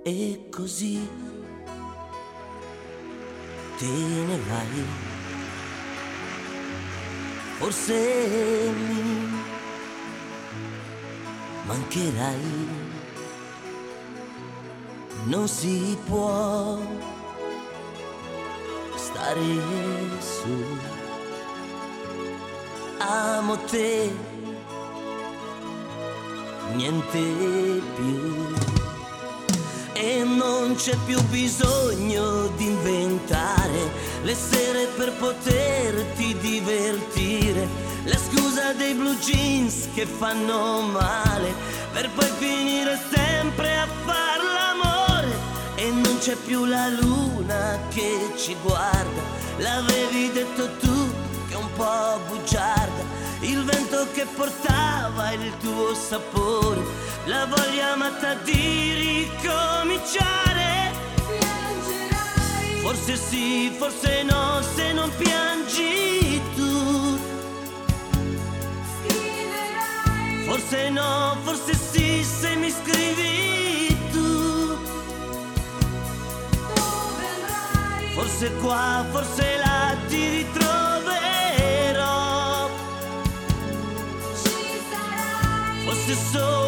E così te ne vai, forse mi mancherai, non si può stare su. Amo te, niente più. E non c'è più bisogno di inventare le sere per poterti divertire, la scusa dei blue jeans che fanno male, per poi finire sempre a far l'amore. E non c'è più la luna che ci guarda, l'avevi detto tu che è un po' bugiarda, il vento che portava il tuo sapore, la voglia matta di ricominciare. Piangerai, forse sì, forse no, se non piangi tu. Scriverai, forse no, forse sì, se mi scrivi tu. Dove andrai? Forse qua, forse là ti ritroverò. Ci sarai, forse solo